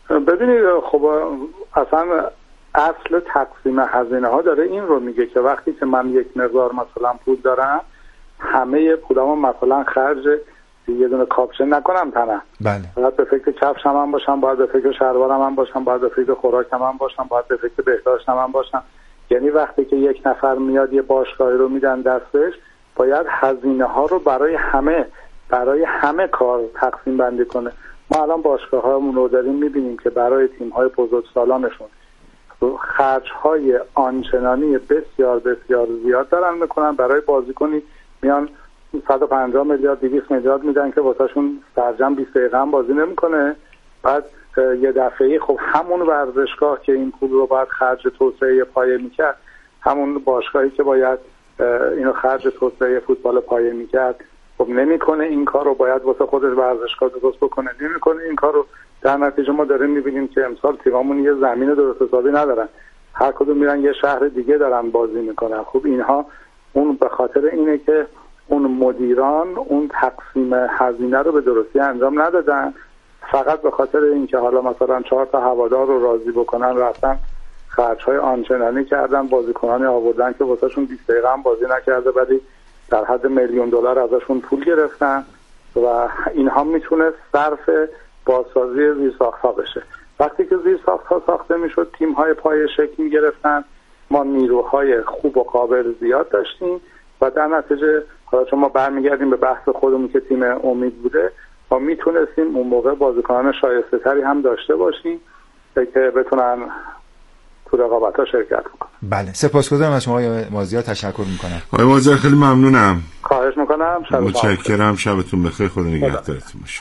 ببینید خب اصلا اصل تقسیم هزینه ها داره این رو میگه که وقتی که من یک مقدار مثلا پول دارم، همه پولامو مثلا خرج یه دونه کاپشن نکنم تنم. بله. باید به فکر کفشم هم باشم، باید به فکر شلوارم هم باشم، باید به فکر خوراکم هم باشم، باید به فکر بهداشتم هم باشم. یعنی وقتی که یک نفر میاد یه باشگاهی رو میدن دستش، باید هزینه ها رو برای همه کار تقسیم بندی کنه. ما الان باشگاه هامون رو داریم میبینیم که برای تیم های بزرگسالانشون خرج های آنچنانی بسیار بسیار زیاد دارن میکنن. برای بازیکنی میان 150 میلیارد 200 میلیارد میدن که واسهشون سرجم 20 دقیقه هم بازی نمیکنه. بعد یه دفعه‌ای خب همون ورزشگاه که این پول رو باید خرج توسعه پایه میکرد، همون باشگاهی که باید اینو خرج توسعه فوتبال پایه میکرد، خب نمیکنه این کار رو. باید واسه خودش ورزشگاه درست بکنه، نمیکنه این کار رو. در نتیجه ما داریم میبینیم که امسال تیمامون یه زمین درست حسابی ندارن، هر کدوم میرن یه شهر دیگه دارن بازی میکنن. خب اینها اون به خاطر اینه که اون مدیران اون تقسیم هزینه رو به درستی انجام ندادن، فقط به خاطر اینکه حالا مثلا 4 تا هوادار رو راضی بکنن رفتن خرج‌های آنچنانی کردن، بازیکنانی آوردن که واسهشون 20 دقیقه هم بازی نکرده ولی در حد $1,000,000 ازشون پول گرفتن و اینها میتونه صرف بازسازی زیرساخت‌ها بشه. وقتی که زیرساخت‌ها ساخته میشد، تیم‌های پایه شکل می‌گرفتن، ما نیروهای خوب و قابل زیاد داشتیم و در نتیجه حالا چون ما برمیگردیم به بحث خودمون که تیم امید بوده، ما میتونستیم اون موقع بازیکنان شایسته تری هم داشته باشیم که بتونن تو رقابت‌ها شرکت کنن. بله، سپاسگزارم از شما آقای مازیار، تشکر میکنم. آقای مازیار خیلی ممنونم. خواهش میکنم. متشکرم. شبتون بخیر. خدا نگهدارتون باشه.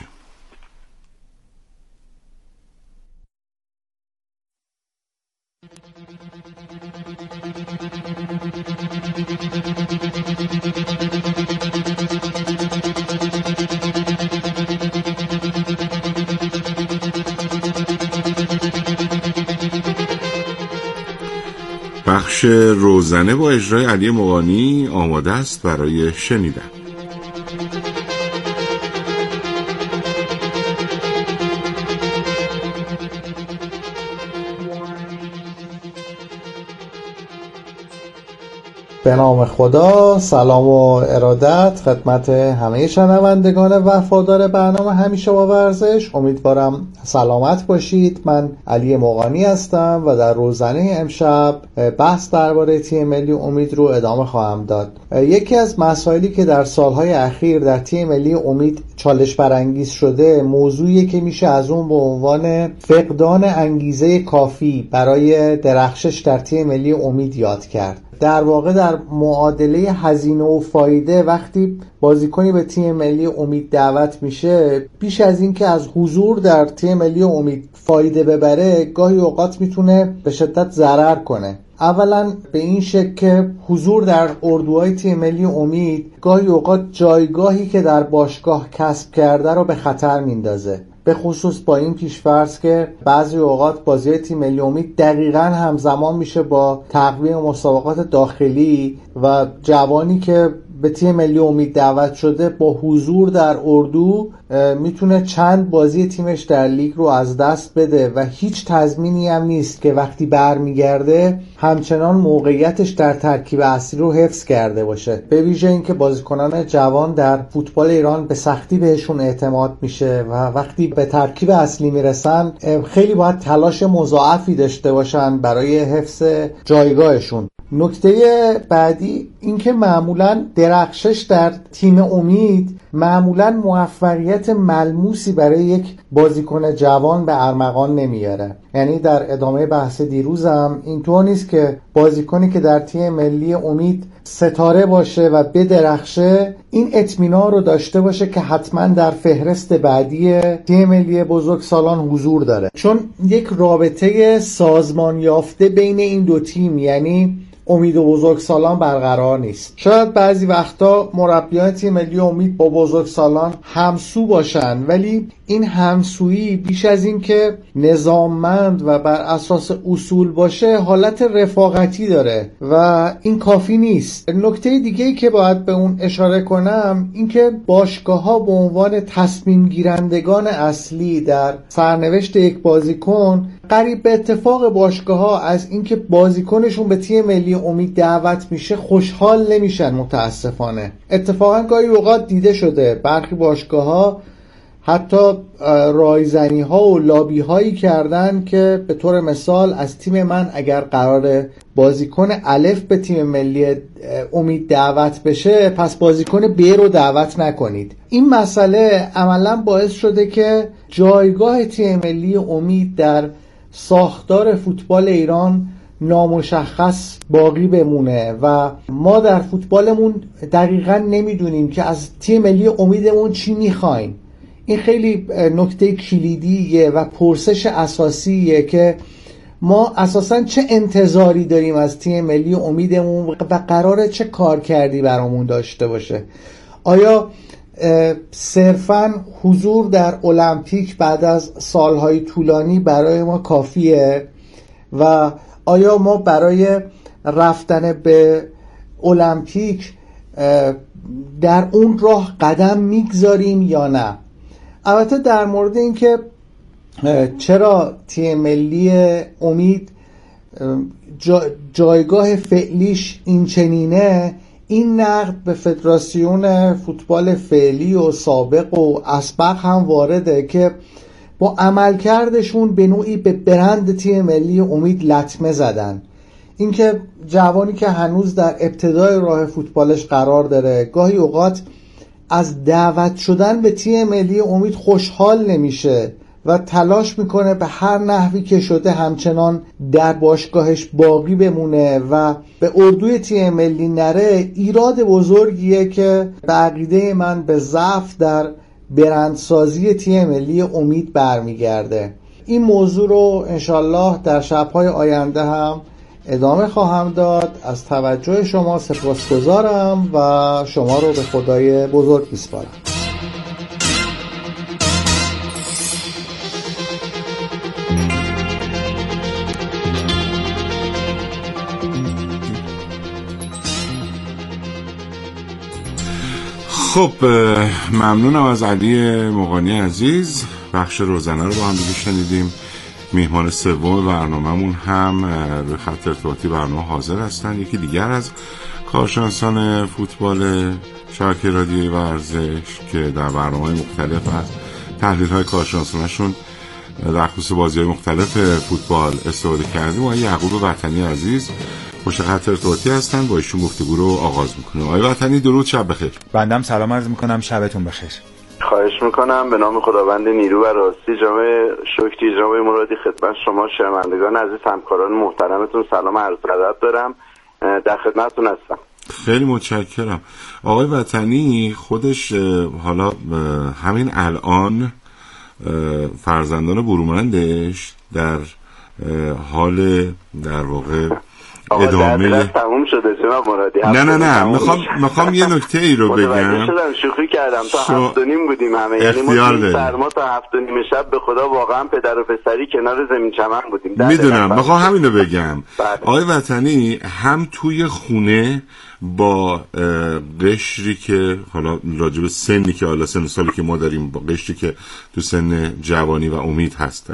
بخش روزنه با اجرای علی مغانی آماده است برای شنیدن. به نام خدا، سلام و ارادت خدمت همه شنوندگان وفادار برنامه همیشه با ورزش. امیدوارم سلامت باشید. من علی مغانی هستم و در روزنه امشب بحث درباره تیم ملی امید رو ادامه خواهم داد. یکی از مسائلی که در سالهای اخیر در تیم ملی امید چالش برانگیز شده، موضوعی که میشه از اون به عنوان فقدان انگیزه کافی برای درخشش در تیم ملی امید یاد کرد. در واقع در معادله هزینه و فایده وقتی بازیکنی به تیم ملی امید دعوت میشه، بیش از این که از حضور در تیم ملی امید فایده ببره، گاهی اوقات میتونه به شدت ضرر کنه. اولا به این شکل که حضور در اردوهای تیم ملی امید گاهی اوقات جایگاهی که در باشگاه کسب کرده رو به خطر میندازه، به خصوص با این پیش‌فرض که بعضی اوقات بازی تیم ملی امید دقیقاً همزمان میشه با تقویم مسابقات داخلی و جوانی که به تیم ملی امید دعوت شده با حضور در اردو میتونه چند بازی تیمش در لیگ رو از دست بده و هیچ تضمینی هم نیست که وقتی برمیگرده همچنان موقعیتش در ترکیب اصلی رو حفظ کرده باشه. به ویژه اینکه بازیکنان جوان در فوتبال ایران به سختی بهشون اعتماد میشه و وقتی به ترکیب اصلی میرسن خیلی باید تلاش مضاعفی داشته باشن برای حفظ جایگاهشون. نکته بعدی این که معمولا درخشش در تیم امید معمولا موفقیت ملموسی برای یک بازیکن جوان به ارمغان نمیاره. یعنی در ادامه بحث دیروزم اینطور نیست که بازیکنی که در تیم ملی امید ستاره باشه و بدرخشه این اطمینان رو داشته باشه که حتما در فهرست بعدی تیم ملی بزرگسالان حضور داره، چون یک رابطه سازمان یافته بین این دو تیم، یعنی امید و بزرگسالان برقرار نیست. شاید بعضی وقتا مربیان تیم ملی امید با بزرگسالان همسو باشن، ولی این همسویی بیش از این که نظاممند و بر اساس اصول باشه حالت رفاقتی داره و این کافی نیست. نکته دیگه‌ای که باید به اون اشاره کنم این که باشگاه‌ها به عنوان تصمیم گیرندگان اصلی در سرنوشت یک بازیکن، قریب به اتفاق باشگاه‌ها از اینکه بازیکنشون به تیم ملی امید دعوت میشه خوشحال نمیشن. متاسفانه اتفاقا گاهی اوقات دیده شده برخی باشگاه‌ها حتی رایزنی ها و لابی هایی کردن که به طور مثال از تیم من اگر قرار بازیکن الف به تیم ملی امید دعوت بشه پس بازیکن ب رو دعوت نکنید. این مسئله عملا باعث شده که جایگاه تیم ملی امید در ساختار فوتبال ایران نامشخص باقی بمونه و ما در فوتبالمون دقیقاً نمیدونیم که از تیم ملی امیدمون چی میخوایم. این خیلی نکته کلیدیه و پرسش اساسیه که ما اساساً چه انتظاری داریم از تیم ملی امیدمون و قراره چه کار کردی برامون داشته باشه. آیا صرفاً حضور در المپیک بعد از سالهای طولانی برای ما کافیه و آیا ما برای رفتن به المپیک در اون راه قدم میگذاریم یا نه؟ البته در مورد این که چرا تیم ملی امید جایگاه فعلیش این چنینه، این نقد به فدراسیون فوتبال فعلی و سابق و اسبق هم وارده که با عملکردشون به نوعی به برند تیم ملی امید لطمه زدن. اینکه جوانی که هنوز در ابتدای راه فوتبالش قرار داره گاهی اوقات از دعوت شدن به تیم ملی امید خوشحال نمیشه و تلاش میکنه به هر نحوی که شده همچنان در باشگاهش باقی بمونه و به اردوی تیم ملی نره، ایراد بزرگیه که به عقیده من به ضعف در برندسازی تیم ملی امید برمیگرده. این موضوع رو انشالله در شب‌های آینده هم ادامه خواهم داد. از توجه شما سپاسگزارم و شما رو به خدای بزرگ میسپارم. خب ممنونم از علی مقانی عزیز. بخش روزنه رو با هم دیگه شنیدیم. میهمان سوم برنامه‌مون هم روی خط ارتباطی برنامه حاضر هستن. یکی دیگر از کارشناسان فوتبال شبکه رادیویی ورزش که در برنامه‌های مختلف از تحلیل‌های کارشناسانشون در خصوص بازی‌های مختلف فوتبال استفاده کردیم. آقای یعقوب وطنی عزیز پشت خط ارتباطی هستن، با ایشون گفتگو رو آغاز می‌کنیم. آقای وطنی درود، شب بخیر. بنده سلام عرض می‌کنم، شبتون بخیر. خواهش میکنم. به نام خداوند نیرو و راستی، جناب شکری، جناب مرادی، خدمت شما شنوندگان عزیز، همکاران محترمتون سلام عرض ادب دارم. در خدمتتون هستم. خیلی متشکرم. آقای وطنی خودش حالا همین الان فرزندان برومندش در حال در واقع ادامه تموم شده جناب مرادی. نه میخوام یه نکته ای رو بگم. شوخی کردم. تا 7:30 بودیم همه، یعنی ما سرما تا 7:30 شب به خدا واقعا پدر و پسری کنار زمین چمن بودیم. میدونم، میخوام همین رو بگم. آقای وطنی هم توی خونه با قشری که حالا راجب سنی که حالا سن سالی که ما داریم، با قشری که تو سن جوانی و امید هست،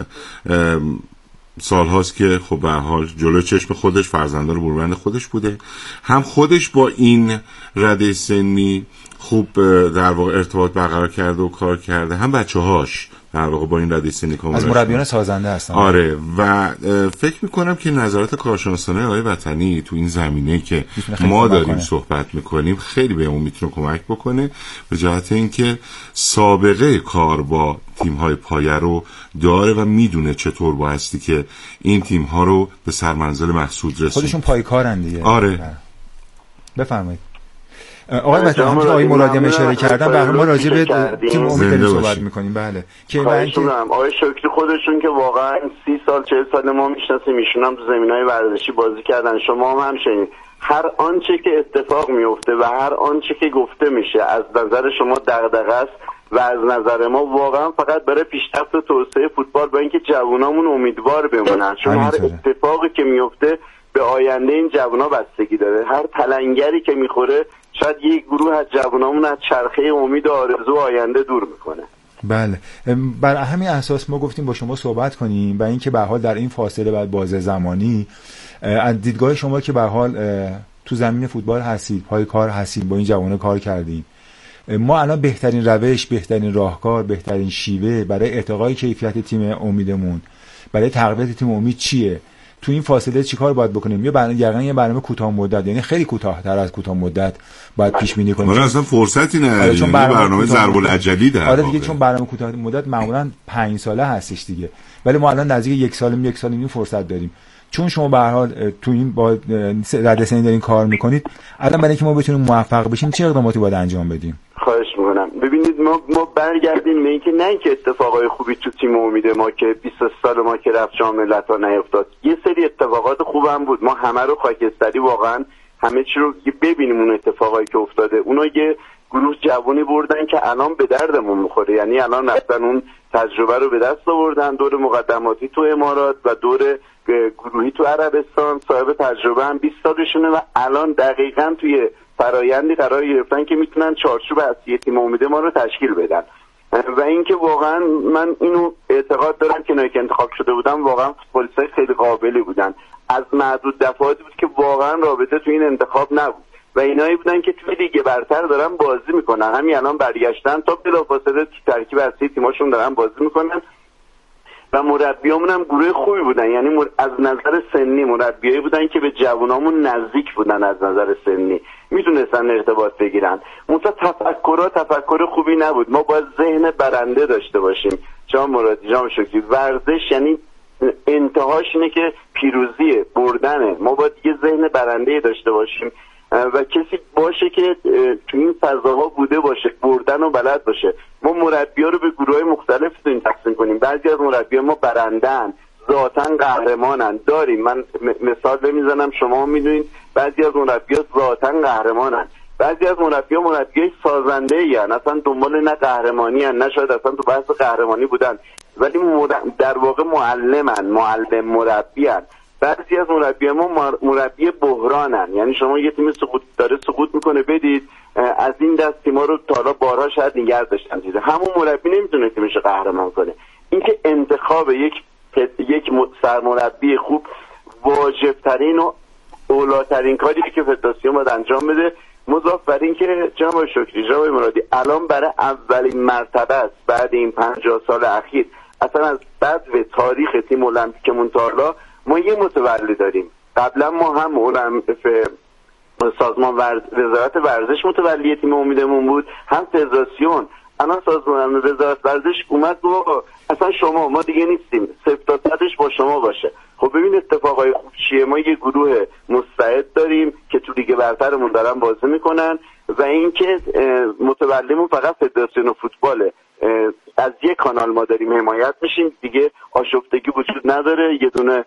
سال هاست که خب به هر حال جلو چشم خودش فرزندان برومند خودش بوده، هم خودش با این رده سنی خوب در واقع ارتباط برقرار کرده و کار کرده، هم بچه‌هاش در واقع با این رده سنی کاملا از مربیان سازنده هستن. آره، و فکر میکنم که نظرات کارشناسانه آقای وطنی تو این زمینه که ما داریم صحبت میکنیم خیلی به اون میتونه کمک بکنه، به جهت اینکه سابقه کار با تیم‌های پایه رو داره و میدونه چطور بایستی که این تیم‌ها رو به سرمنزل مقصود رسونه. خودشون پایکارن دیگه. آره. بفرمایید. آقای وطن همون آقای مرادی هم اشاره کردن به ما راجع به تیم امید صحبت می‌کنیم. بله که آقای شکری خودشون که واقعا 30 سال 40 سال ما میشناسیم، ایشون هم تو زمینای ورزشی بازی کردن، شما هم همچنین. هر آنچه که اتفاق میفته و هر آنچه که گفته میشه از نظر شما دغدغه است و از نظر ما واقعا فقط برای پیشرفت و توسعه فوتبال با اینکه جوانامون امیدوار بمونن، چون هر اتفاقی که میفته به آینده این جوونا بستگی داره. هر تلنگری که میخوره شاید یک گروه از جوانامون از چرخه امید و آرزو آینده دور میکنه. بله، بر همین اساس ما گفتیم با شما صحبت کنیم و اینکه به هر حال در این فاصله بعد بازه زمانی از دیدگاه شما که به هر حال تو زمین فوتبال هستید، پای کار هستید، با این جوانه کار کردیم، ما الان بهترین روش، بهترین راهکار، بهترین شیوه برای ارتقای کیفیت تیم امیدمون، برای تقویت تیم امید چیه؟ تو این فاصله چیکار باید بکنیم؟ یه برنامه کوتاه مدت، یعنی خیلی کوتاه‌تر از کوتاه مدت باید پیش بینی کنیم. اصلا فرصتی نداره، چون برنامه ضرب العجلی داره. آره دیگه، چون برنامه کوتاه مدت معمولا 5 ساله هستش دیگه، ولی ما الان نزدیک 1 سال و نیم فرصت داریم. چون شما به هر حال تو این با ردسنی دارین کار میکنید، الان برای اینکه ما بتونیم موفق بشیم چه اقداماتی باید انجام بدیم؟ خواهش میکنم. ببینید ما برگردیم به اینکه نه اینکه اتفاقای خوبی تو تیم امید ما که 20 سال ما که رفت جام ملت‌ها نیفتاد، یه سری اتفاقات خوبم بود. ما همه رو خاکستری واقعا همه چی رو ببینیم اون اتفاقایی که افتاده. اونا یه گروه جوانی بردن که الان به دردمون میخوره، یعنی الان رفتن اون تجربه رو به دست آوردن، دور مقدماتی تو امارات و دور گروهی تو عربستان، صاحب تجربه هم 20 سالشونه و الان دقیقاً توی فرایندی قرار گرفتن که میتونن چارچوب اصلی تیم امید ما رو تشکیل بدن. و اینکه واقعا من اینو اعتقاد دارم که اونایی که انتخاب شده بودن واقعا فوتبالیستای خیلی قابلی بودن. از معدود دفعاتی بود که واقعا رابطه تو این انتخاب نبود و اینایی بودن که توی لیگ برتر دارن بازی میکنن، همین الان برگشتن تا بلافاصله تو ترکیب اصلی تیماشون دارن بازی میکنن و مربیامون هم گروه خوبی بودن، یعنی از نظر سنی مربیایی بودن که به جوانامون نزدیک بودن، از نظر سنی میتونستن ارتباط بگیرن. منتها تفکر خوبی نبود. ما باید ذهن برنده داشته باشیم. جام مرادی، جام شکری، ورزش یعنی انتهاش اینه که پیروزیه، بردنه. ما باید یه ذهن برنده داشته باشیم و کسی باشه که تو این فضاها بوده باشه، بردن و بلد باشه. ما مربی‌ها رو به گروه‌های مختلف تقسیم کنیم. بعضی از مربی‌ها ما برنده‌ان، ذاتاً قهرمانن. داریم، من مثال میزنم، شما میدونید بعضی از مربی‌ها ذاتاً قهرمانن، بعضی از مربی‌ها مربیای سازنده‌ای ان، اصلا دنبال نه قهرمانی ان، نه شاید اصلا تو بحث قهرمانی بودن، ولی در واقع معلم مربیان. بعضی از مربی ما مربی بحرانن، یعنی شما یه تیم سقوط میکنه بدید از این دست تیم‌ها رو تا حالا بارها شاید نگه داشتن دیده، همون مربی نمیتونه تیمش قهرمان کنه. اینکه انتخاب یک سرمربی خوب واجب‌ترین و اولاترین کاری که فدراسیون باید انجام بده. مضاف بر این که جناب شکری، جناب مرادی، الان برای اولین مرتبه است بعد این 50 سال اخیر، اصلا از بدو تاریخ تیم المپیکمون تا حالا ما یه متولی داریم. قبلا ما هم سازمان وزارت ورزش متولی تیم امیدمون بود، هم فدراسیون. الان سازمان وزارت ورزش اومد گفت اصلا ما دیگه نیستیم، 0-100 با شما باشه. خب ببین اتفاقای خوب چیه. ما یه گروه مستعد داریم که تو لیگ برترمون دارن بازی میکنن و اینکه متولیمون فقط فدراسیون فوتباله. از یک کانال ما داریم حمایت میشیم، دیگه آشفتگی وجود نداره.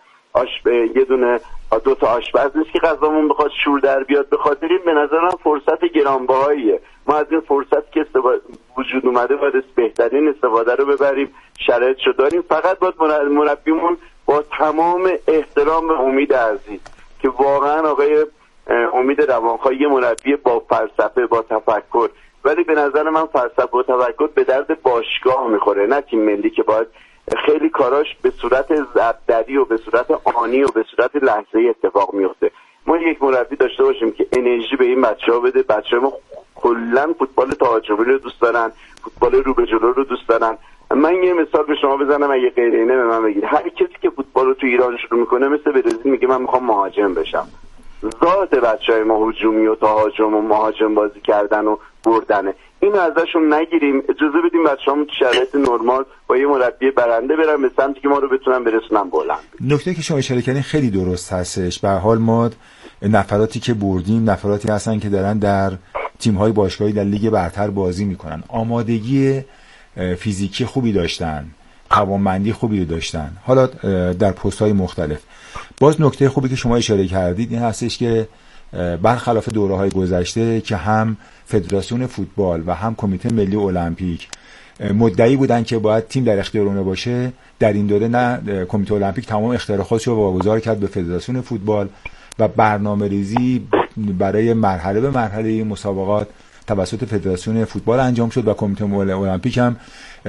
یه دونه دو تا آشپز نیست که غذامون بخواد شور در بیاد. به خاطر این به نظر من فرصت گرانبهاییه. ما از این فرصت که وجود اومده باید بهترین استفاده رو ببریم. شرایطشو داریم، فقط باید مربیمون با تمام احترام به امید عزیز که واقعا آقای امید روانخواه یه مربی با فلسفه، با تفکر، ولی به نظر من فلسفه و تفکر به درد باشگاه میخوره، نه تیم ملی که باید خیلی کاراش به صورت ضربدری و به صورت آنی و به صورت لحظه‌ای اتفاق میفته. ما یک مربی داشته باشیم که انرژی به این بچه‌ها بده. بچه‌ها ما کلا فوتبال تهاجمی رو دوست دارن، فوتبال رو به جلو رو دوست دارن. من یه مثال به شما بزنم، اگه غیر اینه به من بگید. هر کسی که فوتبال رو تو ایران شروع میکنه مثل برزیل میگه من میخوام مهاجم بشم. ذات بچهای ما هجومی و تهاجم و مهاجم بازی کردن و بردنه. اینو ازشون نگیریم، اجازه بدیم بچه‌هامون تو شرایط نرمال با یه مربی برنده برن به سمتی که ما رو بتونن برسونن بلند. نکته که شما اشاره کردین خیلی درست هستش. به هر حال ما نفراتی که بردیم نفراتی هستن که دارن در تیم‌های باشگاهی در لیگ برتر بازی میکنن، آمادگی فیزیکی خوبی داشتن، توانمندی خوبی داشتن، حالا در پست‌های مختلف. باز نکته خوبی که شما اشاره کردید این هستش که برخلاف دوره‌های گذشته که هم فدراسیون فوتبال و هم کمیته ملی المپیک مدعی بودن که باید تیم در اختیار اونها باشه، در این دوره نه، کمیته المپیک تمام اختیار خودش رو واگذار کرد به فدراسیون فوتبال و برنامه‌ریزی برای مرحله به مرحله مسابقات توسط فدراسیون فوتبال انجام شد و کمیته المپیک هم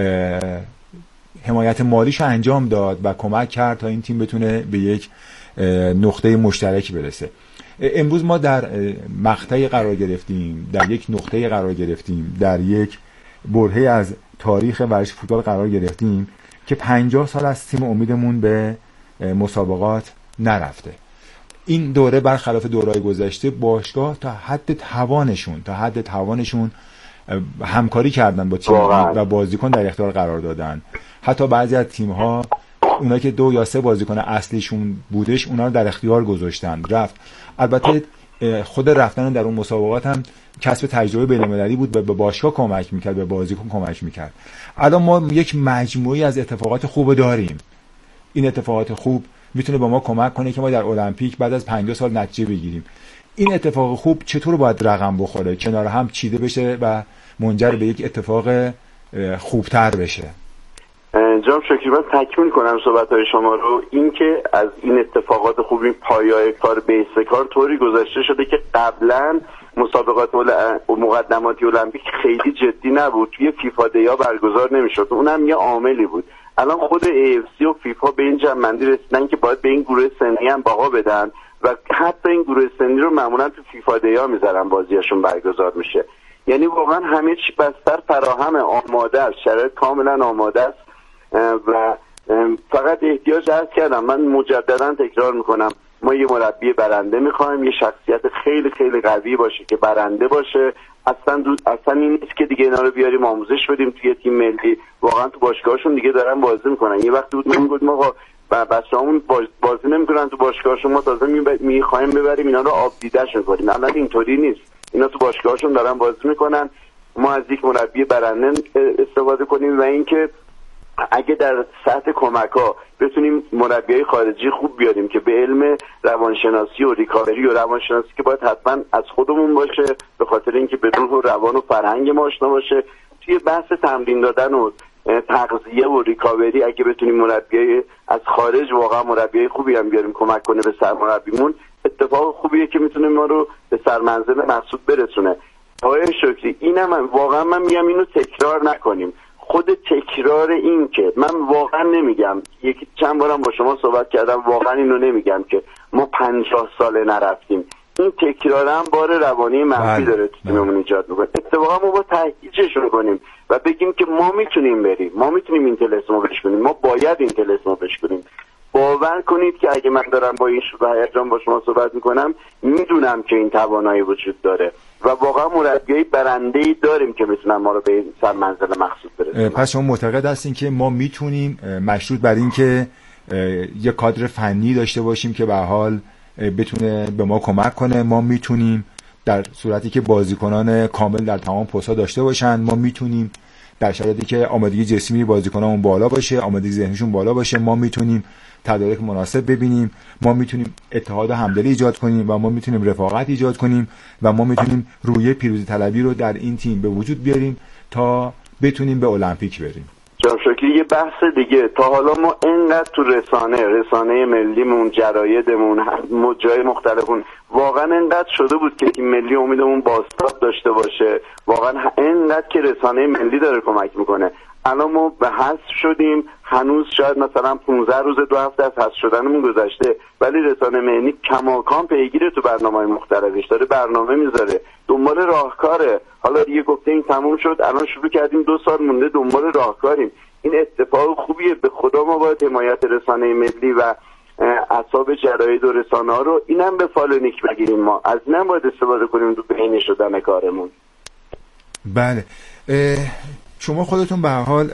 حمایت مالیش انجام داد و کمک کرد تا این تیم بتونه به یک نقطه مشترکی برسه. امروز ما در مقطعی قرار گرفتیم، در یک نقطه قرار گرفتیم، در یک برهه‌ای از تاریخ ورزش فوتبال قرار گرفتیم که 50 سال از تیم امیدمون به مسابقات نرفته. این دوره برخلاف دوره‌های گذشته باشگاه تا حد توانشون همکاری کردن با تیم و بازیکن در اختیار قرار دادن. حتی بعضی از تیم‌ها اونا که 2 یا 3 بازیکن اصلیشون بودش اونا رو در اختیار گذاشتن رفت. البته خود رفتن در اون مسابقات هم کسب تجربه بین‌المللی بود و به باشگاه کمک میکرد، به بازیکن کمک میکرد. الان ما یک مجموعی از اتفاقات خوب داریم. این اتفاقات خوب میتونه به ما کمک کنه که ما در المپیک بعد از 50 سال نتیجه بگیریم. این اتفاق خوب چطور باید رقم بخوره، کنار هم چیده بشه و منجر به یک اتفاق خوبتر بشه؟ جناب شکری، من تکمیل کنم صحبت‌های شما رو. این که از این اتفاقات خوب، این پایه‌های کار، بیس کار طوری گذاشته شده که قبلا مسابقات و مقدماتی المپیک خیلی جدی نبود، توی فیفا دیا برگزار نمی‌شد، اونم یه عاملی بود. الان خود AFC و فیفا به این جمع‌بندی رسیدن که باید به این گروه سنی هم بها بدن و حتی این گروه سنی رو معمولا تو فیفا دیا میذارن بازیاشون برگزار میشه. یعنی واقعا همه چی بستر فراهم، آماده است، شرایط کاملا آماده است و فقط احتیاج عرض کردم. من مجددا تکرار میکنم، ما یه مربی برنده میخوایم، یه شخصیت خیلی خیلی قوی باشه که برنده باشه. اصلا این نیست که دیگه اینا رو بیاریم آموزش بدیم توی تیم ملی. واقعا تو باشگاهشون دیگه دارن بازی میکنن. یه وقتی بود میگفتیم آقا بچه‌هامون بازی نمیکنن تو باشگاهشون، ما تازه میخوایم ببریم اینا رو آب دیده‌شون کنیم. الان اینطوری نیست، اینا تو باشگاهشون دارن بازی میکنن. ما از یک مربی برنده استفاده کنیم و اینکه اگه در سطح کمک‌ها بتونیم مربیای خارجی خوب بیاریم که به علم روانشناسی و ریکاوری و روانشناسی که باید حتما از خودمون باشه، به خاطر اینکه به روح و روان و فرهنگ ما آشنا باشه، توی بحث تمرین دادن و تغذیه و ریکاوری اگه بتونیم مربیای از خارج، واقعا مربیای خوبی هم بیاریم کمک کنه به سرمربیمون، اتفاق خوبیه که میتونه ما رو به سرمنزل مقصود برسونه. آقای شکری، اینم واقعا من میگم اینو تکرار نکنیم. خود تکرار این که من واقعا نمیگم، چند بارم با شما صحبت کردم، واقعا اینو نمیگم که ما 50 سال نرفتیم. این تکرار هم بار روانی منفی داره تو تیممون ایجاد میکنه. اتفاقا ما با تهییجشون کنیم و بگیم که ما میتونیم بریم، ما میتونیم این طلسمو بشکنیم، ما باید این طلسمو بشکنیم. باور کنید که اگه من دارم با این شور و هیجان با شما صحبت میکنم، میدونم که این توانایی وجود داره و واقعا مربیای برنده‌ای داریم که میتونن ما رو به این سرمنزل مقصود برسونن. پس شما معتقد هستین که ما میتونیم مشروط بر این که یک کادر فنی داشته باشیم که به حال بتونه به ما کمک کنه، ما میتونیم در صورتی که بازیکنان کامل در تمام پست‌ها داشته باشن، ما میتونیم در شرایطی که آمادگی جسمی بازیکنامون بالا باشه، آمادگی ذهنیشون بالا باشه، ما میتونیم تدارک مناسب ببینیم، ما میتونیم اتحاد و همدلی ایجاد کنیم و ما میتونیم رفاقت ایجاد کنیم و ما میتونیم روی پیروزی طلبی رو در این تیم به وجود بیاریم تا بتونیم به المپیک بریم. جناب شکری، یه بحث دیگه، تا حالا ما اینقدر تو رسانه ملیمون، جرایدمون، جای مختلفون واقعا اینقدر شده بود که تیم ملی امیدمون بازتاب داشته باشه، واقعا اینقدر که رسانه ملی داره کمک میکنه. الان ما به حذف شدیم، هنوز شاید مثلا 15 روز 2 هفته از حذف شدنمون گذشته، ولی رسانه ملی کماکان پیگیره تو برنامه‌های مختلفش، داره برنامه میذاره، دنبال راهکاره. حالا دیگه گفته این تموم شد، الان شروع کردیم 2 سال مونده دنبال راهکاریم. این اتفاق خوبیه، به خدا ما باید حمایت رسانه ملی و اعصاب جراید و رسانه‌ها رو اینم به فالونیک بگیریم، ما از اینم باید استفاده کنیم تو بهینه شدن کارمون. بله، شما خودتون به هر حال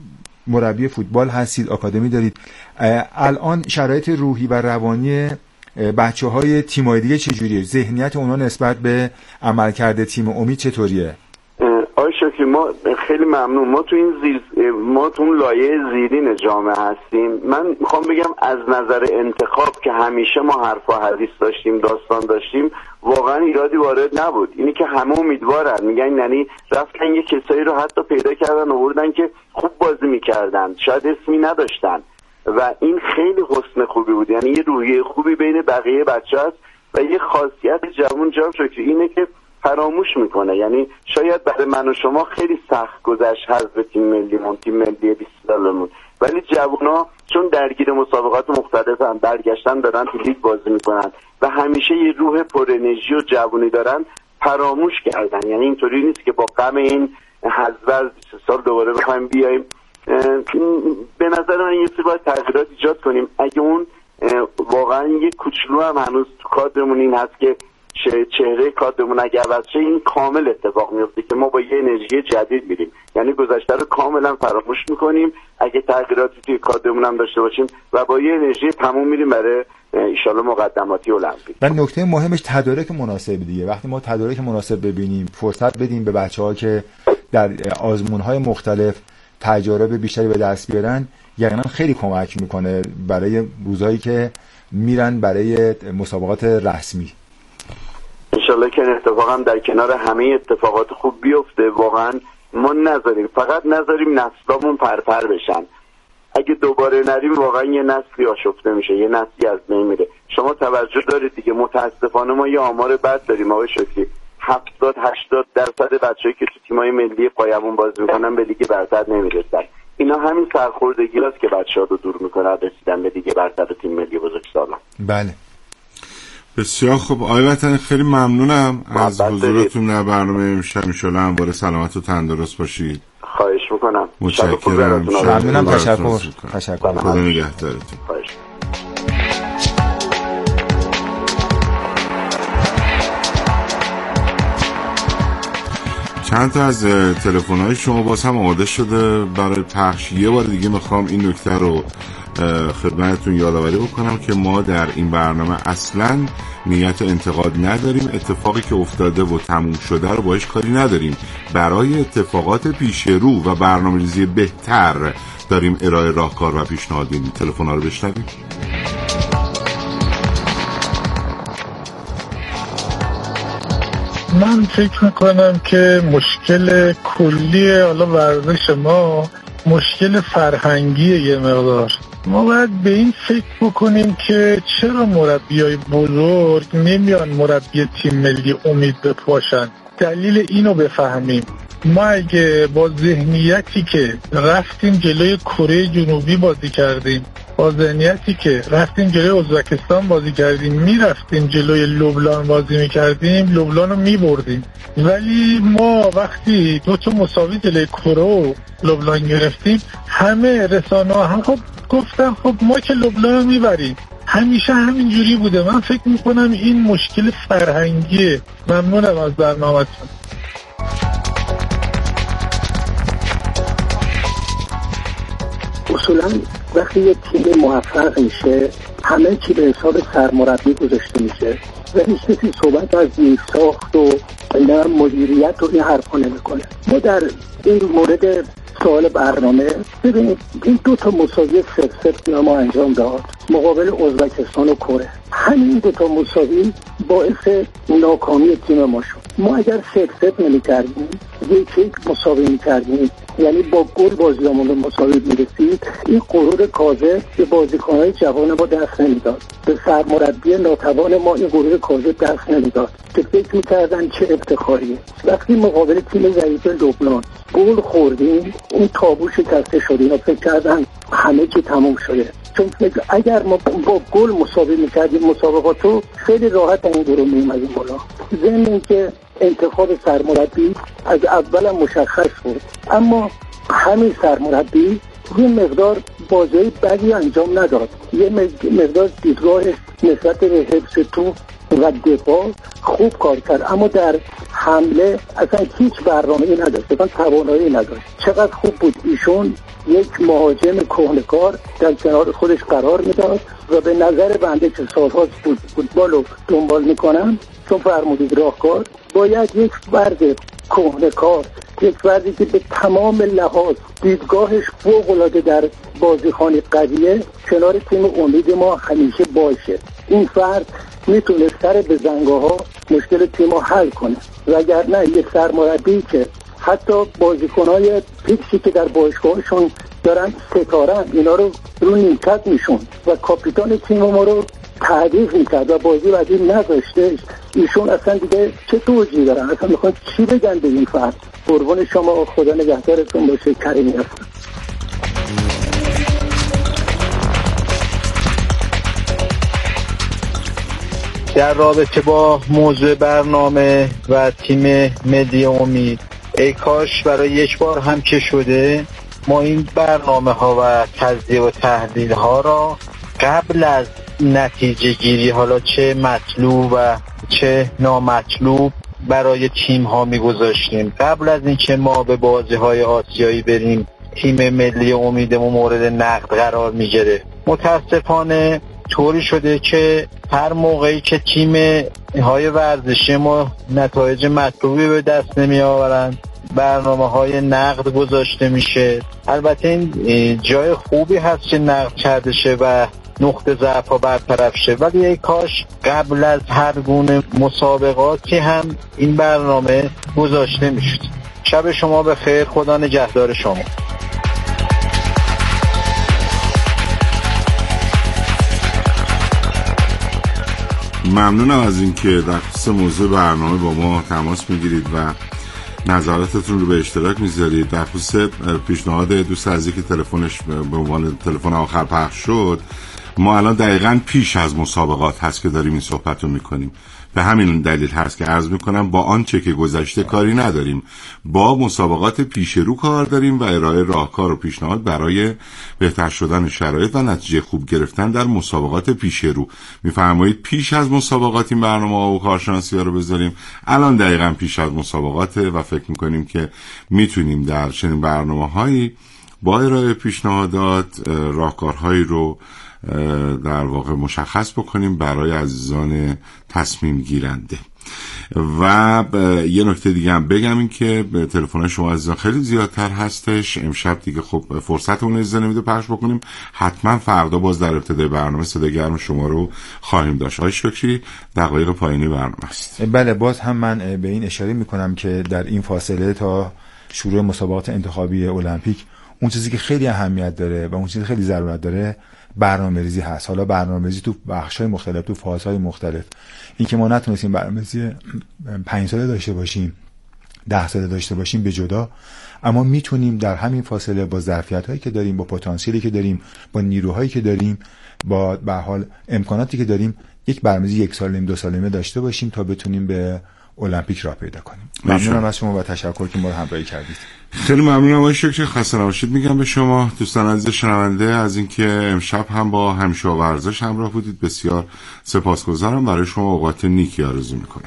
مربی فوتبال هستید، آکادمی دارید. الان شرایط روحی و روانی بچه‌های تیم‌های دیگه چجوریه؟ ذهنیت اونا نسبت به عملکرد تیم امید چطوریه؟ آقای شکری ما خیلی ممنون. ما تو اون لایه زیرین جامعه هستیم. من میخوام بگم از نظر انتخاب که همیشه ما حرف و حدیث داشتیم، داستان داشتیم، واقعا ایرادی وارد نبود. اینی که همه امیدوارن، میگن یعنی رفتن یه کسایی رو حتی پیدا کردن آوردن که خوب بازی میکردن، شاید اسمی نداشتن و این خیلی حسن خوبی بود. یعنی یه روحیه خوبی بین بقیه بچه هست و یه خاصیت جوان جام شکری اینه که فراموش میکنه. یعنی شاید برای من و شما خیلی سخت گذشت حذف تیم ملی 20 سالمون، ولی جوونا چون درگیر مسابقات مختلفن، برگشتن دارن تو لیگ بازی میکنن و همیشه یه روح پر انرژی و جوونی دارن، فراموش کردن. یعنی اینطوری نیست که با غم این حذف از 20 سال دوباره بخوایم بیایم. به نظر من یه سری باید تغییرات ایجاد کنیم. اگه اون واقعا یه کوچولو هم هنوز تو کادرمون این هست که چهره کادرمون اگه عوض شه، این کامل اتفاق میفته که ما با یه انرژی جدید میریم. یعنی گذشته رو کاملا فراموش میکنیم اگه تغییراتی توی کادرمون هم داشته باشیم و با یه انرژی تموم میریم برای انشالله مقدماتی المپیک. و نکته مهمش تدارک مناسب دیگه. وقتی ما تدارک مناسب ببینیم، فرصت بدیم به بچه‌ها که در آزمون‌های مختلف تجارب بیشتری به دست بیارن، یقینا خیلی کمک میکنه برای روزایی که میرن برای مسابقات رسمی. انشالله که اتفاق هم در کنار همه اتفاقات خوب بیفته. واقعا ما فقط نذاریم نسلامون پرپر بشن. اگه دوباره نریم واقعا یه نسلی آشفته میشه، یه نسلی از بین میره. شما توجه دارید دیگه، متاسفانه ما یه آمار بد داریم آقای شکری. 70-80% بچه‌ای که تو تیم‌های ملی پایمون بازی میکنن به لیگ برتر نمیرسن. اینا همین سرخوردگی است که بچه‌ها رو دور میکنه رسیدن به لیگ برتر و تیم ملی بزرگسالان. بله. بسیار خوب آقای وطنی، خیلی ممنونم از حضورتون در برنامه امشب. انشالله همواره سلامت و تندرست باشید. خواهش میکنم. متشکرم. ممنونم. تشکر. خدا نگهدارتون. خواهش. چند تا از تلفن‌های شما باز هم آماده شده برای پخش. یه بار دیگه میخوام این نکته رو خدمتتون یادآوری بکنم که ما در این برنامه اصلاً نیت انتقاد نداریم. اتفاقی که افتاده و تموم شده رو باهاش کاری نداریم. برای اتفاقات پیش رو و برنامه‌ریزی بهتر داریم ارائه راهکار و پیشنهاد میدیم. تلفن‌ها رو بشنویم. من فکر میکنم که مشکل کلی حالا ورزش ما مشکل فرهنگی یه مقدار. ما باید به این فکر بکنیم که چرا مربیای بزرگ نمیان مربی تیم ملی امید بپاشن. دلیل اینو بفهمیم. ما اگه با ذهنیتی که رفتیم جلوی کره جنوبی بازی کردیم، با ذهنیتی که رفتیم جلوی ازبکستان بازی کردیم، میرفتیم جلوی لبنان بازی میکردیم، لبنان رو میبردیم. ولی ما وقتی 2 مساوی جلوی کره و لبنان گرفتیم، همه رسانه ها هم خب گفتن خب ما که لبنان رو میبریم. همیشه همینجوری بوده. من فکر میکنم این مشکل فرهنگیه. ممنونم از برنامه‌تون. اصولا وقتی یک تیم موفق میشه همه چی به حساب سرمربی گذاشته میشه و هیچ کسی صحبت از ساخت و مدیریت و این حرفا نمیکنه. ما در این مورد سوال برنامه ببینید این 2 مساوی 0-0 ما انجام داد مقابل ازبکستان و کره. همین 2 مساوی باعث ناکامی تیم ما شد. ما اگر 0-0 نمی‌کردیم، 1-1 مساوی می‌کردیم، یعنی با گل بازیامون به مساوی می‌رسید، این غرور کاذب به بازیکن‌های جوان ما دست نمی‌داد. به سرمربی ناتوان ما این غرور کاذب دست نمی‌داد که فکر می‌کردن چه افتخاریه. وقتی مقابل تیم ضعیف لبنان گل خوردیم، اون تابو شکسته شد. اینا فکر کردن همه چی تموم شده. چون اگر ما با گل مساوی می‌کردیم مسابقاتو، خیلی راحت این گروه می‌اومدیم بالا. ضمن اینکه انتخاب سرمربی از اول مشخص بود، اما همین سرمربی یه مقدار بازی بدی انجام نداد. یه مقدار دیدگاهش نسبت به حفظ توپ و دفاع خوب کار کرد، اما در حمله اصلا هیچ برنامه‌ای نداشت، اصلا توانایی نداشت. چقدر خوب بود ایشون یک مهاجم کهنه‌کار در کنار خودش قرار میداد و به نظر بنده که سال‌هاست فوتبال رو دنبال میکنم، چون فرمودید راهکار، باید یک فرد کهنه‌کار، یک فردی که به تمام لحاظ دیدگاهش فوق‌العاده در بازیخوانی قویه کنار تیم امید ما همیشه باشه. این فرد میتونه سر به زنگاها مشکل تیم رو حل کنه، وگرنه یک سرمربی که حتی بازیکن‌های پیکسی که در باشگاهشون دارن ستارن اینا رو نیمکت میشون و کاپیتان تیم ما رو تحریف میکرد و بازی بعدی نذاشته، ایشون اصلا دیگه چه توجیهی دارن؟ اصلا میخوان چی بگن به این فرد؟ قربان شما، خدا نگهدارتون باشه. کریمی هستم. در رابطه با موضوع برنامه و تیم ملی امید، ای کاش برای یک بار هم که شده ما این برنامه ها و تجزیه و تحلیل ها را قبل از نتیجه گیری، حالا چه مطلوب و چه نامطلوب، برای تیم ها می گذاشتیم. قبل از اینکه ما به بازی های آسیایی بریم تیم ملی امیدمون مورد نقد قرار می گرفت. متاسفانه طوری شده که هر موقعی که تیم های ورزشی ما نتایج مطلوبی به دست نمی آورند برنامه های نقد گذاشته میشه. البته این جای خوبی هست که نقد کرده شه و نقطه ضعف ها برطرف شه، ولی ای کاش قبل از هر گونه مسابقاتی هم این برنامه گذاشته میشد. شب شما بخیر، خدا نگهدار شما. ممنونم از اینکه در خصوص موضوع برنامه با ما تماس میگیرید و نظراتتون رو به اشتراک میذارید. در خصوص پیشنهاد دوست عزیزی که تلفنش به عنوان تلفن آخر پخش شد، ما الان دقیقاً پیش از مسابقات هست که داریم این صحبت رو میکنیم. به همین دلیل هست که عرض میکنم با آنچه که گذشته کاری نداریم، با مسابقات پیش رو کار داریم و ارائه راهکار و پیشنهاد برای بهتر شدن شرایط و نتیجه خوب گرفتن در مسابقات پیش رو. میفرمایید پیش از مسابقات این برنامه و کارشناسی ها رو بذاریم. الان دقیقاً پیش از مسابقات و فکر میکنیم که میتونیم در چنین برنامه‌هایی با ارائه پیشنهادات راهکارهایی رو در واقع مشخص بکنیم برای عزیزان تصمیم گیرنده. و یه نکته دیگه هم بگم، این که تلفن شما عزیزان خیلی زیادتر هستش. امشب دیگه خب فرصت اون اجازه نمیده پخش بکنیم. حتما فردا باز در ابتدای برنامه صدای گرم شما رو خواهیم داشت. آقای شکری، دقایق پایانی برنامه است. بله، باز هم من به این اشاره میکنم که در این فاصله تا شروع مسابقات انتخابی المپیک اون چیزی که خیلی اهمیت داره و اون چیزی که خیلی ضرورت داره برنامه‌ریزی هست. حالا برنامه‌ریزی تو بخش‌های مختلف، تو فازهای مختلف. این که ما نتونستیم برنامه‌ریزی 5 ساله داشته باشیم، 10 ساله داشته باشیم به جدا، اما میتونیم در همین فاصله با ظرفیت‌هایی که داریم، با پتانسیلی که داریم، با نیروهایی که داریم، با به حال امکاناتی که داریم، یک برنامه‌ریزی 1 سال نیم 2 ساله داشته باشیم تا بتونیم به المپیک راه پیدا کنیم. ممنونم از شما و تشکر که ما رو همراهی کردید. خیلی ممنونم آقای شکری، خسته نباشید میگم به شما. دوستان عزیز شنونده از اینکه امشب هم با همیشه ورزش همراه بودید بسیار سپاسگزارم. برای شما اوقات نیکی آرزو میکنم.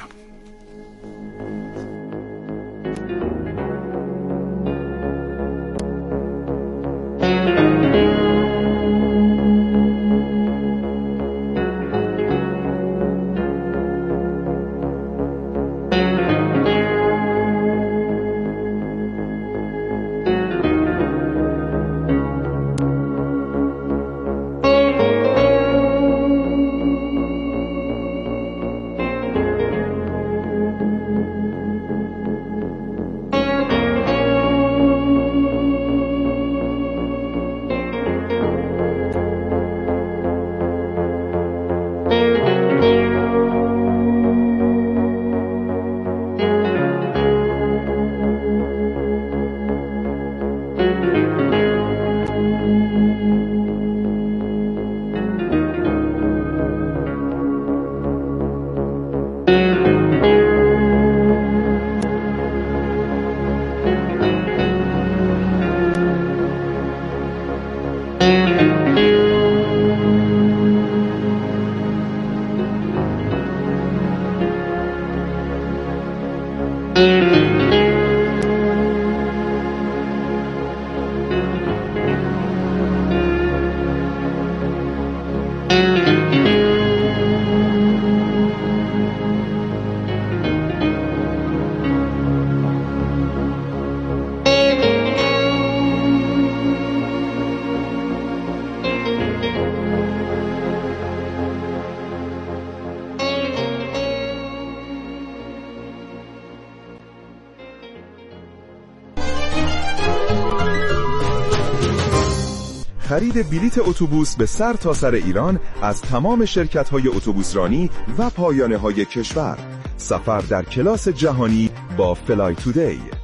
خرید بلیت اتوبوس به سر تا سر ایران از تمام شرکت‌های اتوبوسرانی و پایانه‌های کشور. سفر در کلاس جهانی با فلای تودی.